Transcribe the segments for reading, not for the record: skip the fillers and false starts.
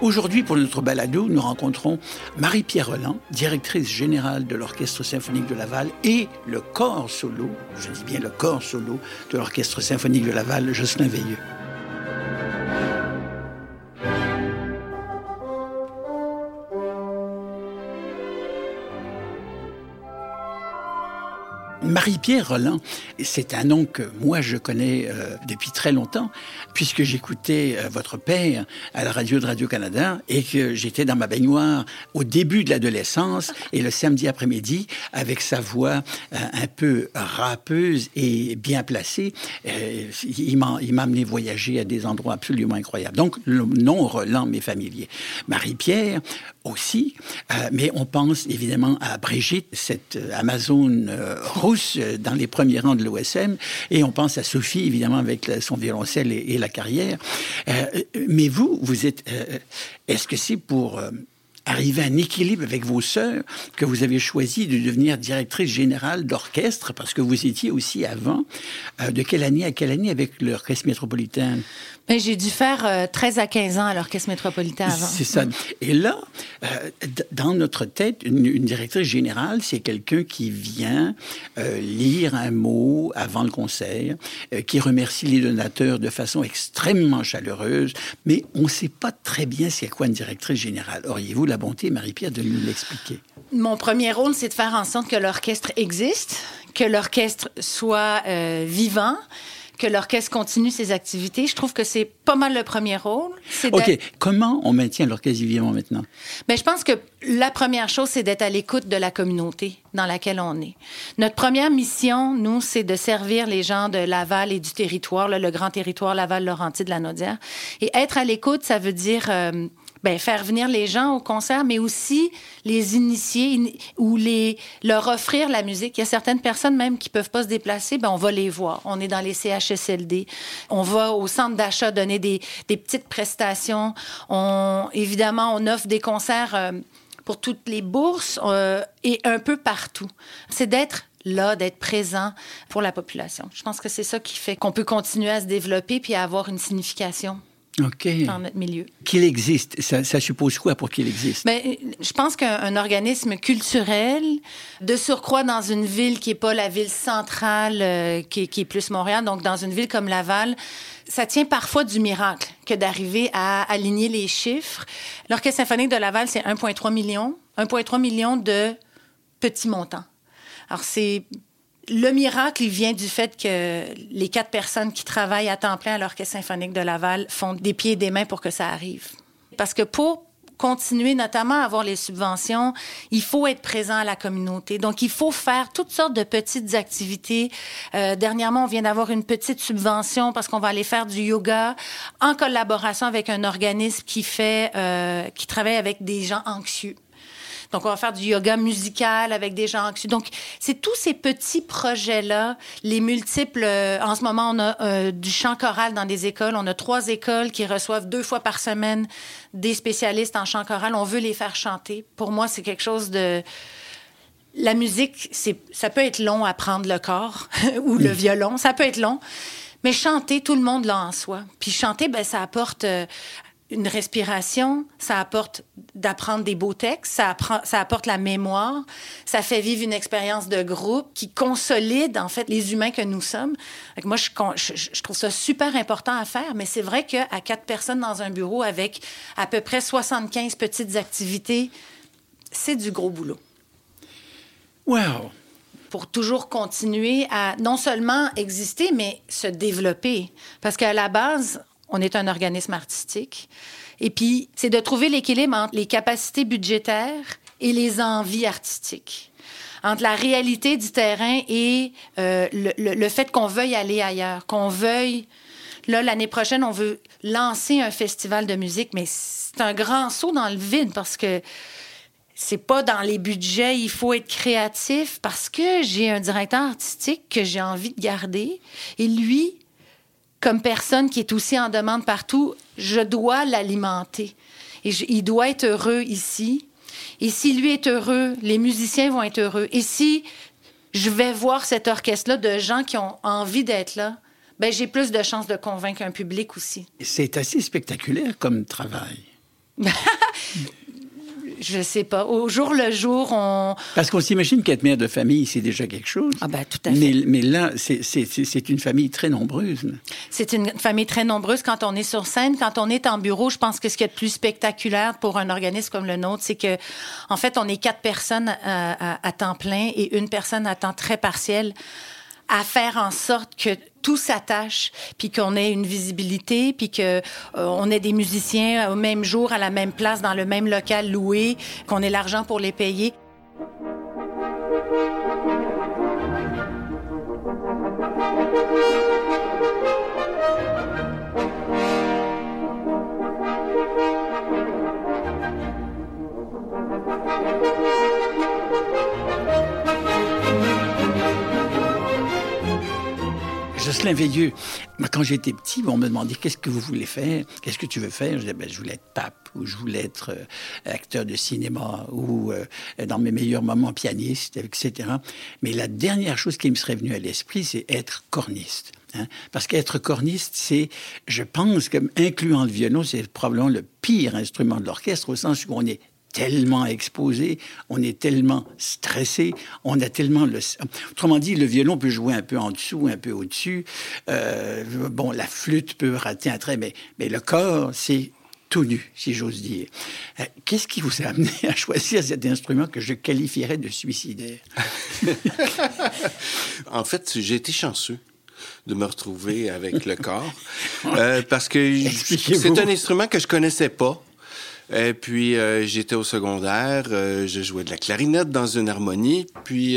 Aujourd'hui, pour notre balado, nous rencontrons Marie-Pierre Rolland, directrice générale de l'Orchestre symphonique de Laval et le corps solo, je dis bien le corps solo, de l'Orchestre symphonique de Laval, Jocelyn Veilleux. Marie-Pierre Rolland, c'est un nom que moi je connais depuis très longtemps, puisque j'écoutais votre père à la radio de Radio-Canada et que j'étais dans ma baignoire au début de l'adolescence et le samedi après-midi, avec sa voix un peu râpeuse et bien placée, il m'a amené voyager à des endroits absolument incroyables. Donc le nom Rolland m'est familier. Marie-Pierre aussi, mais on pense évidemment à Brigitte, cette Amazone rousse dans les premiers rangs de l'OSM, et on pense à Sophie, évidemment, avec son violoncelle et la carrière. Mais vous êtes... est-ce que c'est pour arriver à un équilibre avec vos sœurs que vous avez choisi de devenir directrice générale d'orchestre, parce que vous étiez aussi avant, de quelle année à quelle année avec l'Orchestre métropolitain? Ben, j'ai dû faire 13 à 15 ans à l'Orchestre métropolitain avant. C'est ça. Et là, dans notre tête, une directrice générale, c'est quelqu'un qui vient lire un mot avant le concert, qui remercie les donateurs de façon extrêmement chaleureuse, mais on ne sait pas très bien c'est quoi une directrice générale. Auriez-vous la bonté, Marie-Pierre, de nous l'expliquer? Mon premier rôle, c'est de faire en sorte que l'orchestre existe, que l'orchestre soit vivant, que l'orchestre continue ses activités. Je trouve que c'est pas mal le premier rôle. OK. Comment on maintient l'orchestre vivant maintenant? Bien, je pense que la première chose, c'est d'être à l'écoute de la communauté dans laquelle on est. Notre première mission, nous, c'est de servir les gens de Laval et du territoire, là, le grand territoire Laval-Laurentides-Lanaudière. Et être à l'écoute, ça veut dire... faire venir les gens au concert, mais aussi les initier ou leur offrir la musique. Il y a certaines personnes même qui peuvent pas se déplacer, on va les voir. On est dans les CHSLD. On va au centre d'achat donner des petites prestations. Évidemment, on offre des concerts pour toutes les bourses et un peu partout. C'est d'être là, d'être présent pour la population. Je pense que c'est ça qui fait qu'on peut continuer à se développer puis à avoir une signification. OK. Dans notre milieu. Qu'il existe, ça suppose quoi pour qu'il existe? Bien, je pense qu'un organisme culturel, de surcroît dans une ville qui n'est pas la ville centrale, qui est plus Montréal, donc dans une ville comme Laval, ça tient parfois du miracle que d'arriver à aligner les chiffres. L'Orchestre symphonique de Laval, c'est 1,3 million. 1,3 million de petits montants. Alors, le miracle, il vient du fait que les 4 personnes qui travaillent à temps plein à l'Orchestre symphonique de Laval font des pieds et des mains pour que ça arrive. Parce que pour continuer notamment à avoir les subventions, il faut être présent à la communauté. Donc, il faut faire toutes sortes de petites activités. Dernièrement, on vient d'avoir une petite subvention parce qu'on va aller faire du yoga en collaboration avec un organisme qui travaille avec des gens anxieux. Donc, on va faire du yoga musical avec des gens anxieux. Donc, c'est tous ces petits projets-là, les multiples... en ce moment, on a du chant choral dans des écoles. On a 3 écoles qui reçoivent 2 fois par semaine des spécialistes en chant choral. On veut les faire chanter. Pour moi, c'est quelque chose de... La musique, ça peut être long à apprendre le corps ou le violon. Ça peut être long. Mais chanter, tout le monde l'a en soi. Puis chanter, ça apporte... une respiration, ça apporte d'apprendre des beaux textes, ça apporte la mémoire, ça fait vivre une expérience de groupe qui consolide, en fait, les humains que nous sommes. Donc moi, je trouve ça super important à faire, mais c'est vrai qu'à 4 personnes dans un bureau avec à peu près 75 petites activités, c'est du gros boulot. Wow! Pour toujours continuer à non seulement exister, mais se développer. Parce qu'à la base... on est un organisme artistique. Et puis, c'est de trouver l'équilibre entre les capacités budgétaires et les envies artistiques. Entre la réalité du terrain et le fait qu'on veuille aller ailleurs, qu'on veuille... Là, l'année prochaine, on veut lancer un festival de musique, mais c'est un grand saut dans le vide parce que c'est pas dans les budgets, il faut être créatif parce que j'ai un directeur artistique que j'ai envie de garder. Et lui... comme personne qui est aussi en demande partout, je dois l'alimenter. Et il doit être heureux ici. Et si lui est heureux, les musiciens vont être heureux. Et si je vais voir cet orchestre-là de gens qui ont envie d'être là, j'ai plus de chances de convaincre un public aussi. C'est assez spectaculaire comme travail. Je sais pas. Au jour le jour, Parce qu'on s'imagine qu'être mère de famille, c'est déjà quelque chose. Ah ben, tout à fait. Mais là, c'est une famille très nombreuse. C'est une famille très nombreuse quand on est sur scène. Quand on est en bureau, je pense que ce qui est le plus spectaculaire pour un organisme comme le nôtre, c'est que, en fait, on est 4 personnes à temps plein et 1 personne à temps très partiel à faire en sorte que tout s'attache, puis qu'on ait une visibilité, puis qu'on ait des musiciens au même jour, à la même place, dans le même local loué, qu'on ait l'argent pour les payer. Jocelyn Veilleux, moi, quand j'étais petit, on me demandait qu'est-ce que vous voulez faire, qu'est-ce que tu veux faire. Je disais, je voulais être pape, ou je voulais être acteur de cinéma, ou dans mes meilleurs moments pianiste, etc. Mais la dernière chose qui me serait venue à l'esprit, c'est être corniste. Hein? Parce qu'être corniste, c'est, je pense, comme incluant le violon, c'est probablement le pire instrument de l'orchestre, au sens où on est tellement exposé, on est tellement stressé, on a tellement le... Autrement dit, le violon peut jouer un peu en dessous, un peu au-dessus. Bon, la flûte peut rater un trait, mais le corps, c'est tout nu, si j'ose dire. Qu'est-ce qui vous a amené à choisir cet instrument que je qualifierais de suicidaire? En fait, j'ai été chanceux de me retrouver avec le corps, parce que c'est un instrument que je connaissais pas. Et puis, j'étais au secondaire, je jouais de la clarinette dans une harmonie, puis,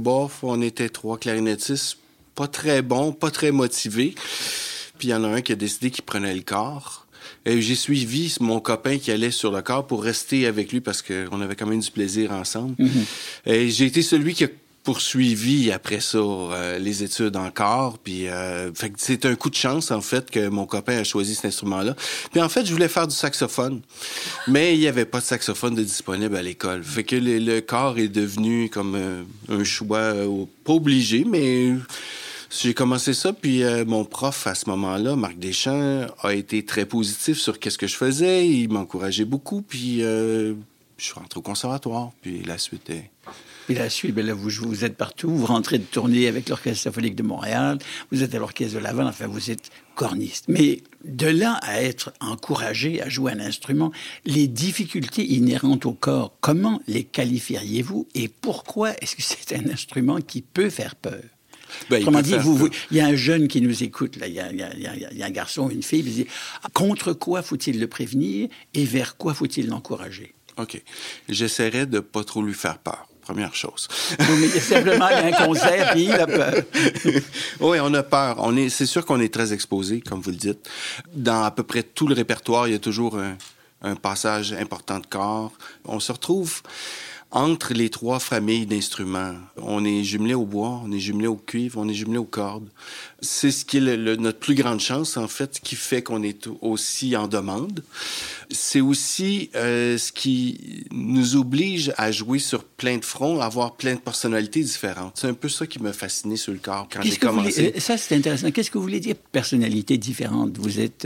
on était 3 clarinettistes, pas très bons, pas très motivés. Puis, il y en a un qui a décidé qu'il prenait le corps. Et j'ai suivi mon copain qui allait sur le corps pour rester avec lui parce qu'on avait quand même du plaisir ensemble. Mm-hmm. Et j'ai été celui qui a poursuivi après ça les études encore, puis fait que c'est un coup de chance en fait que mon copain a choisi cet instrument-là. Puis en fait, je voulais faire du saxophone, mais il y avait pas de saxophone de disponible à l'école. Fait que le corps est devenu comme un choix pas obligé, mais j'ai commencé ça, puis mon prof à ce moment-là, Marc Deschamps, a été très positif sur qu'est-ce que je faisais. Il m'encourageait beaucoup, puis je suis rentré au conservatoire, puis la suite est... Et la suite, là, vous êtes partout, vous rentrez de tournée avec l'Orchestre symphonique de Montréal, vous êtes à l'Orchestre de Laval, enfin, vous êtes corniste. Mais de là à être encouragé à jouer un instrument, les difficultés inhérentes au corps, comment les qualifieriez-vous et pourquoi est-ce que c'est un instrument qui peut faire peur? Comment dire, il y a un jeune qui nous écoute, là, il y a un garçon, une fille, il dit, contre quoi faut-il le prévenir et vers quoi faut-il l'encourager? OK. J'essaierai de pas trop lui faire peur. Première chose. Mais simplement, il y a un concert, puis il a peur. Oui, on a peur. C'est sûr qu'on est très exposé, comme vous le dites. Dans à peu près tout le répertoire, il y a toujours un passage important de corps. On se retrouve entre les 3 familles d'instruments. On est jumelé au bois, on est jumelé au cuivre, on est jumelé aux cordes. C'est ce qui est notre plus grande chance, en fait, qui fait qu'on est aussi en demande. C'est aussi ce qui nous oblige à jouer sur plein de fronts, à avoir plein de personnalités différentes. C'est un peu ça qui m'a fasciné sur le corps quand j'ai commencé. Ça, c'est intéressant. Qu'est-ce que vous voulez dire personnalités différentes? Vous êtes...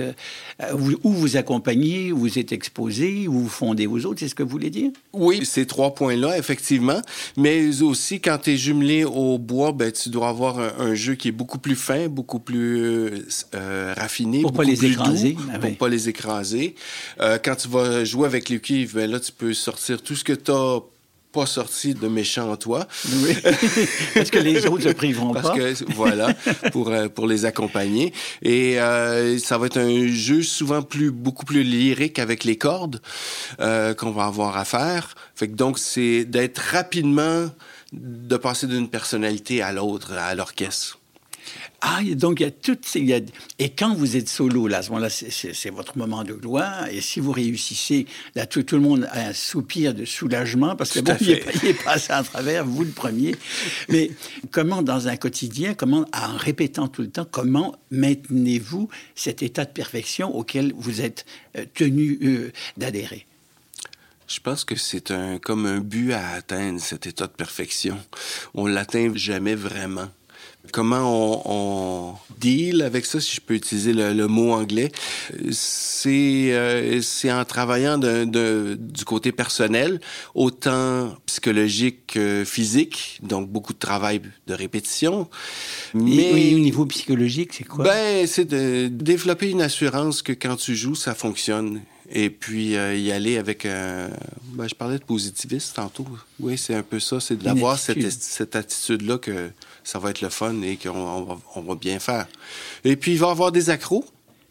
où vous accompagnez, où vous êtes exposé, où vous fondez aux autres, c'est ce que vous voulez dire? Oui, ces 3 points-là, effectivement. Mais aussi, quand tu es jumelé au bois, tu dois avoir un jeu qui est beaucoup plus fin, beaucoup plus raffiné, pour pas les écraser. Pour pas les écraser. Quand tu vas jouer avec le cuivre, là, tu peux sortir tout ce que tu n'as pas sorti de méchant en toi. Oui, parce que les autres ne priveront pas. Parce que, voilà, pour les accompagner. Et ça va être un jeu souvent beaucoup plus lyrique avec les cordes qu'on va avoir à faire. Fait que donc, c'est d'être rapidement, de passer d'une personnalité à l'autre, à l'orchestre. Ah, donc il y a toutes ces... Et quand vous êtes solo, là, à ce moment-là, c'est votre moment de gloire. Et si vous réussissez, là, tout le monde a un soupir de soulagement parce que bon, il est passé à travers, vous le premier. Mais comment, dans un quotidien, en répétant tout le temps, comment maintenez-vous cet état de perfection auquel vous êtes tenu d'adhérer? Je pense que c'est comme un but à atteindre, cet état de perfection. On l'atteint jamais vraiment. Comment on deal avec ça, si je peux utiliser le mot anglais, c'est en travaillant du côté personnel, autant psychologique que physique, donc beaucoup de travail de répétition. Mais oui, au niveau psychologique, c'est quoi? Ben, c'est de développer une assurance que quand tu joues, ça fonctionne. Et puis, y aller avec je parlais de positivisme tantôt. Oui, c'est un peu ça. C'est d'avoir cette attitude-là que ça va être le fun et qu'on va bien faire. Et puis, il va y avoir des accros.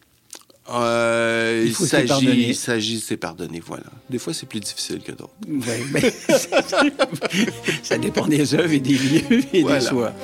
Il s'agit de se pardonner, voilà. Des fois, c'est plus difficile que d'autres. Ben, ça dépend des œuvres et des lieux et des choix.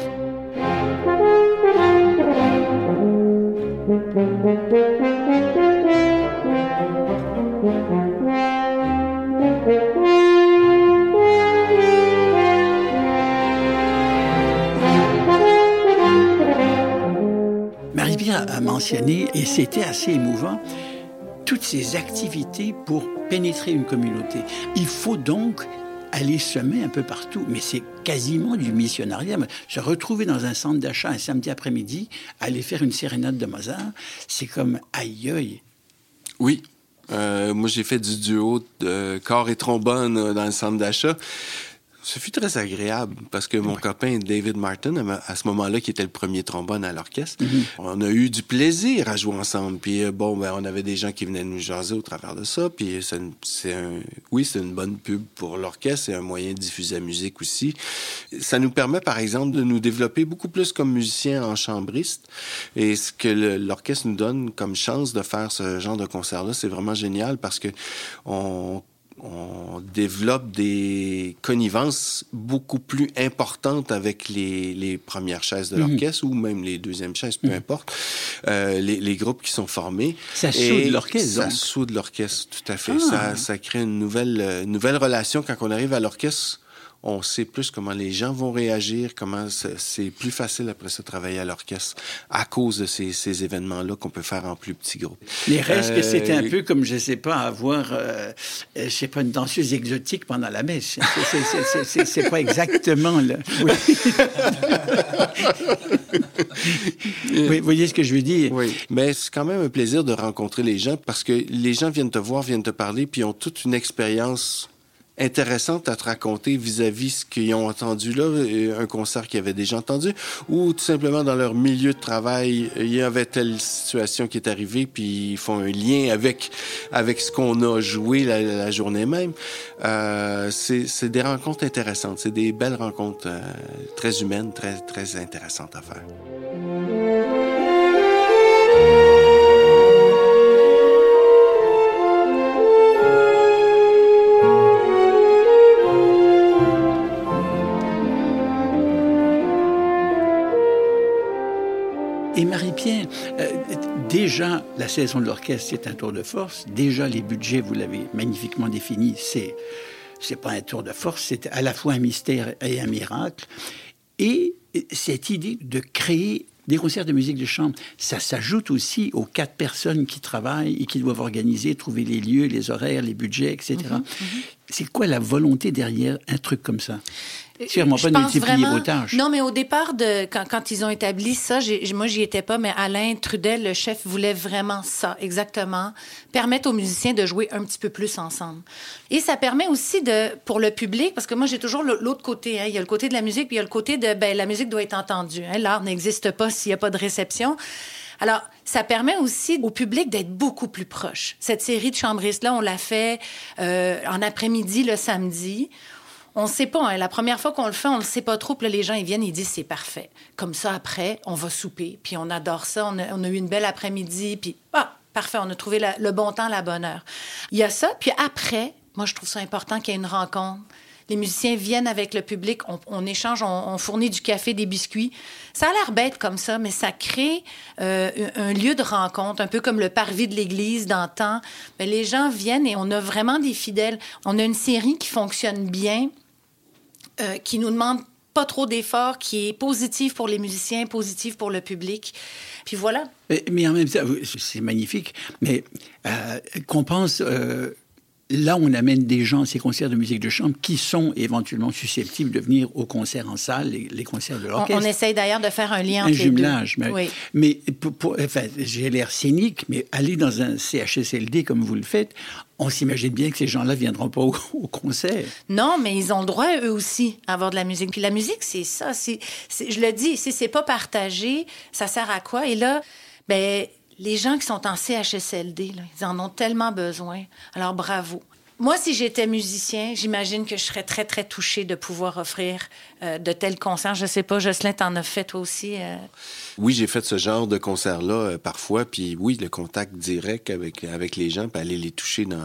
Marie-Pierre a mentionné, et c'était assez émouvant, toutes ces activités pour pénétrer une communauté. Il faut donc aller semer un peu partout, mais c'est quasiment du missionnariat. Se retrouver dans un centre d'achat un samedi après-midi, aller faire une sérénade de Mozart, c'est comme aïe aïe. Oui. Moi, j'ai fait du duo de corps et trombone dans le centre d'achat. Ce fut très agréable parce que mon copain David Martin, à ce moment-là, qui était le premier trombone à l'orchestre, on a eu du plaisir à jouer ensemble. Puis on avait des gens qui venaient nous jaser au travers de ça. Puis c'est une bonne pub pour l'orchestre. C'est un moyen de diffuser la musique aussi. Ça nous permet, par exemple, de nous développer beaucoup plus comme musiciens en chambriste. Et ce que l'orchestre nous donne comme chance de faire ce genre de concert-là, c'est vraiment génial parce que on développe des connivences beaucoup plus importantes avec les premières chaises de l'orchestre ou même les deuxièmes chaises, peu importe, les groupes qui sont formés. Ça soude l'orchestre, Ça soude l'orchestre, tout à fait. Ça crée une nouvelle relation. Quand on arrive à l'orchestre, on sait plus comment les gens vont réagir, comment c'est plus facile après ça de travailler à l'orchestre à cause de ces événements-là qu'on peut faire en plus petits groupes. Mais reste que c'était un peu comme, je sais pas, avoir, une danseuse exotique pendant la messe. C'est pas exactement là. Oui. Oui, vous voyez ce que je veux dire? Oui, mais c'est quand même un plaisir de rencontrer les gens parce que les gens viennent te voir, viennent te parler, puis ont toute une expérience intéressante à te raconter vis-à-vis ce qu'ils ont entendu là, un concert qu'ils avaient déjà entendu, ou tout simplement dans leur milieu de travail, il y avait telle situation qui est arrivée, puis ils font un lien avec ce qu'on a joué la journée même. C'est des rencontres intéressantes, c'est des belles rencontres très humaines, très, très intéressantes à faire. Et Marie-Pierre, déjà, la saison de l'orchestre, c'est un tour de force. Déjà, les budgets, vous l'avez magnifiquement défini, c'est pas un tour de force, c'est à la fois un mystère et un miracle. Et cette idée de créer des concerts de musique de chambre, ça s'ajoute aussi aux 4 personnes qui travaillent et qui doivent organiser, trouver les lieux, les horaires, les budgets, etc. C'est quoi la volonté derrière un truc comme ça? Sûrement pas de multiplier vos tâches. Non, mais au départ, quand ils ont établi ça, moi, j'y étais pas, mais Alain Trudel, le chef, voulait vraiment ça, exactement, permettre aux musiciens de jouer un petit peu plus ensemble. Et ça permet aussi pour le public, parce que moi, j'ai toujours l'autre côté. Hein. Il y a le côté de la musique, puis il y a le côté de, la musique doit être entendue. Hein. L'art n'existe pas s'il n'y a pas de réception. Alors, ça permet aussi au public d'être beaucoup plus proche. Cette série de chambristes-là, on l'a fait en après-midi, le samedi. On ne sait pas, hein, la première fois qu'on le fait, on ne le sait pas trop. Puis là, les gens, ils viennent, ils disent c'est parfait. Comme ça, après, on va souper. Puis on adore ça. On a eu une belle après-midi. Puis, parfait, on a trouvé le bon temps, la bonne heure. Il y a ça. Puis après, moi, je trouve ça important qu'il y ait une rencontre. Les musiciens viennent avec le public, on échange, on fournit du café, des biscuits. Ça a l'air bête comme ça, mais ça crée un lieu de rencontre, un peu comme le parvis de l'église d'antan. Mais les gens viennent et on a vraiment des fidèles. On a une série qui fonctionne bien, qui nous demande pas trop d'efforts, qui est positive pour les musiciens, positive pour le public. Puis voilà. Mais en même temps, c'est magnifique, mais qu'on pense... là, on amène des gens à ces concerts de musique de chambre qui sont éventuellement susceptibles de venir aux concerts en salle, les concerts de l'orchestre. On essaye d'ailleurs de faire un lien entre les deux. Un jumelage. Oui. Mais enfin, j'ai l'air cynique, mais aller dans un CHSLD comme vous le faites, on s'imagine bien que ces gens-là ne viendront pas au concert. Non, mais ils ont le droit, eux aussi, à avoir de la musique. Puis la musique, c'est ça. Je le dis, si c'est pas partagé, ça sert à quoi? Et là, ben, les gens qui sont en CHSLD, là, ils en ont tellement besoin. Alors, bravo. Moi, si j'étais musicien, j'imagine que je serais très, très touchée de pouvoir offrir de tels concerts. Je sais pas, Jocelyn, t'en as fait toi aussi? Oui, j'ai fait ce genre de concert-là parfois. Puis oui, le contact direct avec les gens, puis aller les toucher dans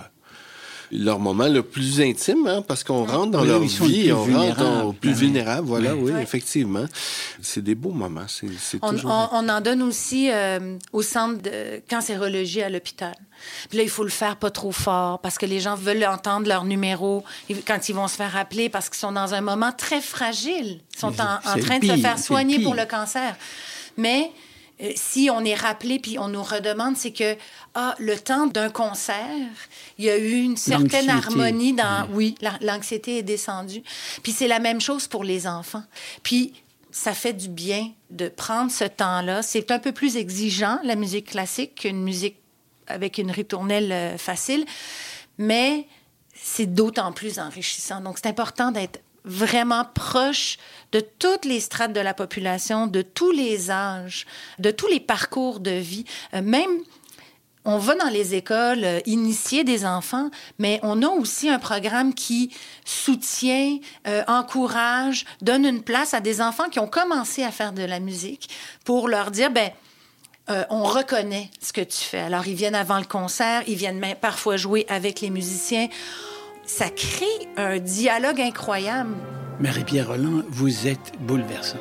leur moment le plus intime, hein, parce qu'on rentre dans leur vie, on rentre au plus vulnérable. Voilà, oui, effectivement. C'est des beaux moments. On en donne aussi au centre de cancérologie à l'hôpital. Puis là, il faut le faire pas trop fort parce que les gens veulent entendre leur numéro quand ils vont se faire appeler parce qu'ils sont dans un moment très fragile. Ils sont en train de se faire soigner pour le cancer. Mais si on est rappelé puis on nous redemande, c'est que le temps d'un concert, il y a eu une certaine harmonie dans... Oui, l'anxiété est descendue. Puis c'est la même chose pour les enfants. Puis ça fait du bien de prendre ce temps-là. C'est un peu plus exigeant, la musique classique, qu'une musique avec une ritournelle facile, mais c'est d'autant plus enrichissant. Donc, c'est important d'être vraiment proche de toutes les strates de la population, de tous les âges, de tous les parcours de vie. Même, on va dans les écoles initier des enfants, mais on a aussi un programme qui soutient, encourage, donne une place à des enfants qui ont commencé à faire de la musique pour leur dire, on reconnaît ce que tu fais. Alors, ils viennent avant le concert, ils viennent même parfois jouer avec les musiciens. Ça crée un dialogue incroyable. Marie-Pierre Rolland, vous êtes bouleversant.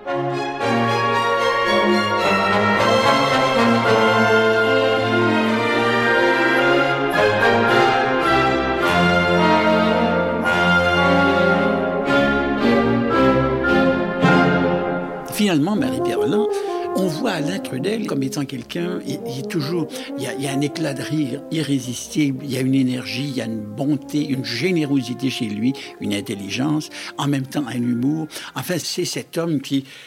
Finalement, Marie-Pierre Rolland, on voit Alain Trudel comme étant quelqu'un, il y a un éclat de rire irrésistible, il y a une énergie, il y a une bonté, une générosité chez lui, une intelligence, en même temps un humour. Enfin, c'est cet homme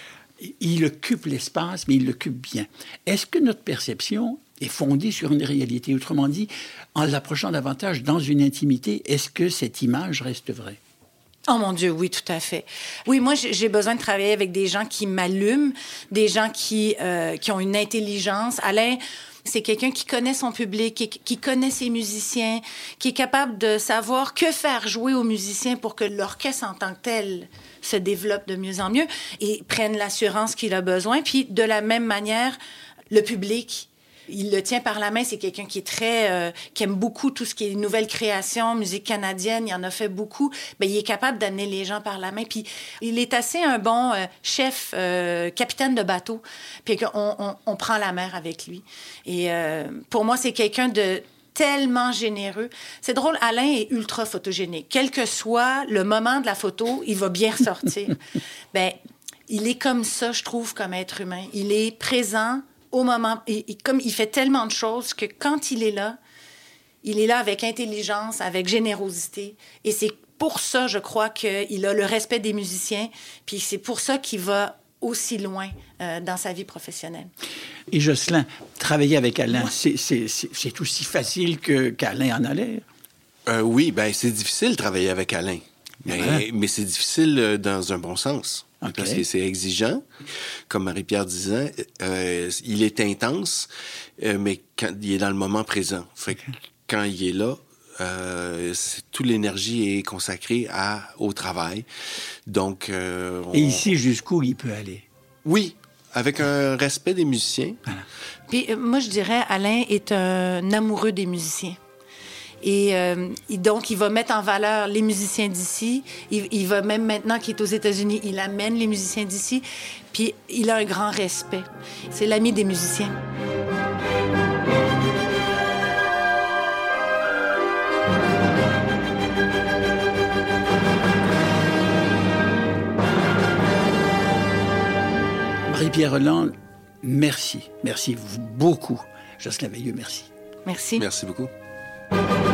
il occupe l'espace, mais il l'occupe bien. Est-ce que notre perception est fondée sur une réalité? Autrement dit, en l'approchant davantage dans une intimité, est-ce que cette image reste vraie? Oh mon Dieu, oui, tout à fait. Oui, moi, j'ai besoin de travailler avec des gens qui m'allument, des gens qui ont une intelligence. Alain, c'est quelqu'un qui connaît son public, qui connaît ses musiciens, qui est capable de savoir que faire jouer aux musiciens pour que l'orchestre en tant que tel se développe de mieux en mieux et prenne l'assurance qu'il a besoin. Puis, de la même manière, le public, il le tient par la main. C'est quelqu'un qui est qui aime beaucoup tout ce qui est nouvelle création, musique canadienne. Il en a fait beaucoup. Bien, il est capable d'amener les gens par la main. Puis, il est assez un bon chef, capitaine de bateau. Puis, on prend la mer avec lui. Et pour moi, c'est quelqu'un de tellement généreux. C'est drôle, Alain est ultra photogénique. Quel que soit le moment de la photo, il va bien ressortir. Bien, il est comme ça, je trouve, comme être humain. Il est présent au moment, comme il fait tellement de choses que quand il est là avec intelligence, avec générosité. Et c'est pour ça, je crois, qu'il a le respect des musiciens. Puis c'est pour ça qu'il va aussi loin dans sa vie professionnelle. Et Jocelyn, travailler avec Alain, c'est aussi facile qu'Alain en a l'air? Oui, bien, c'est difficile de travailler avec Alain. Mais c'est difficile dans un bon sens. Okay. Parce que c'est exigeant. Comme Marie-Pierre disait, il est intense, mais quand il est dans le moment présent. Fait que quand il est là, toute l'énergie est consacrée au travail. Donc, Et ici, jusqu'où il peut aller? Oui, avec un respect des musiciens. Voilà. Puis moi, je dirais, Alain est un amoureux des musiciens. Et donc, il va mettre en valeur les musiciens d'ici. Il va même maintenant qu'il est aux États-Unis, il amène les musiciens d'ici. Puis il a un grand respect. C'est l'ami des musiciens. Marie-Pierre Rolland, merci. Merci beaucoup. Jocelyn Veilleux, merci. Merci. Merci beaucoup.